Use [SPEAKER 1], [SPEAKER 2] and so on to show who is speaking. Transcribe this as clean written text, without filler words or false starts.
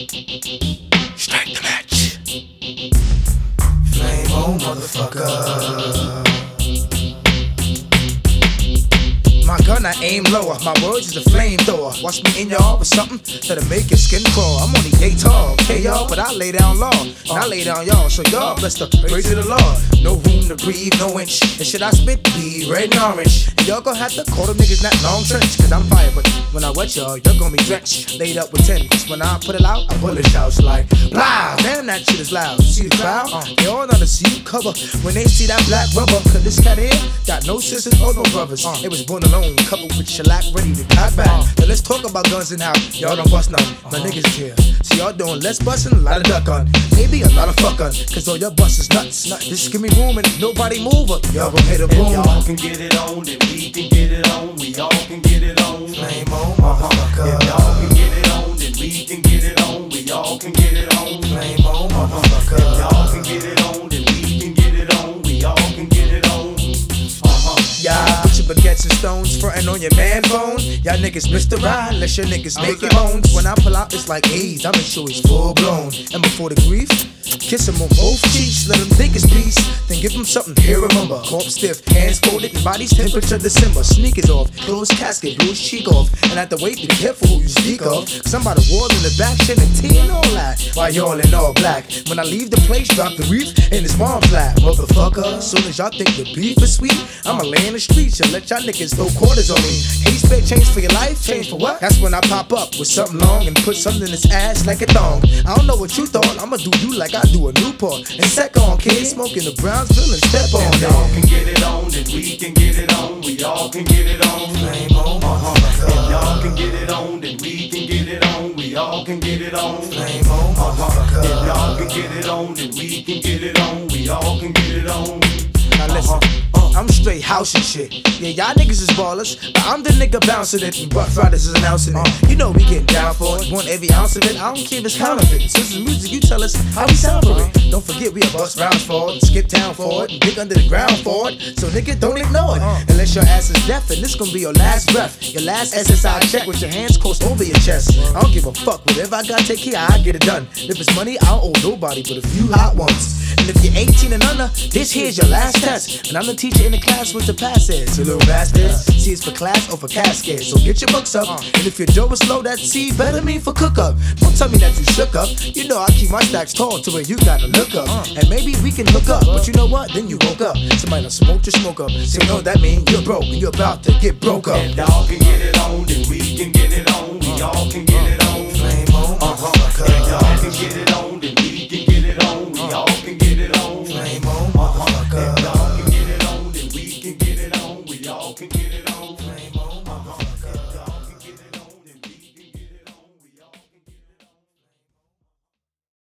[SPEAKER 1] Strike the match. Flame on, motherfucker. My gun, I aim lower. My words is a flamethrower. Watch me in y'all with something that'll make your skin crawl. I'm only yay tall, okay y'all, but I lay down law. And I lay down y'all, so y'all bless the praise of the Lord. No room to breathe, no inch. And shit I spit be red and orange. And y'all gon' have to call them niggas that long trench. Cause I'm fire, but when I wet y'all, you're gon' be drenched. Laid up with 10. Cause when I put it out, I bullet shouts like blah. Damn, that shit is loud. You see the crowd? They all know to see you cover when they see that black rubber. Cause this cat here got no sisters or no brothers. It was born alone, coupled with shellac, ready to cock back. Now let's talk about guns and how y'all don't bust none. My niggas here, so y'all doing less bustin', a lot of duck on, maybe a lot of fuck on. Cause all your bust is nuts. Just give me room and nobody move up. Y'all gon' hit a boom.
[SPEAKER 2] Y'all can get it on, then we can get it on. We all can get it on.
[SPEAKER 1] Flame on, motherfucker.
[SPEAKER 2] If y'all can get it on, then we can get it on. We all can get it on.
[SPEAKER 1] Flame on, motherfucker.
[SPEAKER 2] If y'all can get it on, then we can get it on. We all can get it on.
[SPEAKER 1] Yeah, put your baguettes and stones frontin' on your man phone. Y'all niggas missed the ride unless your niggas make it moans. When I pull out, it's like AIDS. I make sure he's full blown. And before the grief, kiss him on both cheeks, let him think it's peace. Then give him something to remember. Corpse stiff, hands folded, and body's temperature December. Sneakers off, closed casket, blew his cheek off. And at the weight, be careful who you speak of. Cause I'm by the wall in the back, shedding tea and all that. While y'all in all black. When I leave the place, drop the reef in his mom's lap. Motherfucker, soon as y'all think the beef is sweet, I'ma lay in the streets and let y'all niggas throw quarters on me. Hey, spare change for your life, change for what? That's when I pop up with something long and put something in his ass like a thong. I don't know what you thought, I'ma do you like I do a Newport. And sec on, kid, smoking the Brownsville and step on.
[SPEAKER 2] If y'all can get it on, then we can get it on. We all can get it on.
[SPEAKER 1] Flame on, motherfucker.
[SPEAKER 2] If y'all can get it on, then we can get it on. We all can get it on.
[SPEAKER 1] Flame on, motherfucker.
[SPEAKER 2] If y'all can get it on, then we can get it on. We all can get it on.
[SPEAKER 1] Now listen, I'm straight house and shit. Yeah, y'all niggas is ballers, but I'm the nigga bouncing it. And Rough Riders is announcing it. You know we getting down for it, want every ounce of it. I don't care if it's counterfeit. Since it's music, you tell us how we sound for it. Don't forget we a bust rounds for it, and skip town for it, and dig under the ground for it. So nigga, don't ignore it. Unless your ass is deaf, and this gon' be your last breath. Your last SSI check with your hands close over your chest. I don't give a fuck, whatever I gotta take care, I get it done. If it's money, I don't owe nobody but a few hot ones. And if you're 18 and under, this here's your last test. And I'm the teacher in the class with the pass is. You little bastard. C is for class or for casket. So get your books up. And if your dough is slow, that C better mean for cook up. Don't tell me that you shook up. You know I keep my stacks tall to where you gotta look up. And maybe we can hook up. But you know what? Then you woke up. Somebody done smoked your smoke up. So you know that mean you're broke and you're about to get broke up.
[SPEAKER 2] If y'all can get it on, then we can get it on. We all can get it on.
[SPEAKER 1] Flame on, motherfucker.
[SPEAKER 2] If y'all can get it on,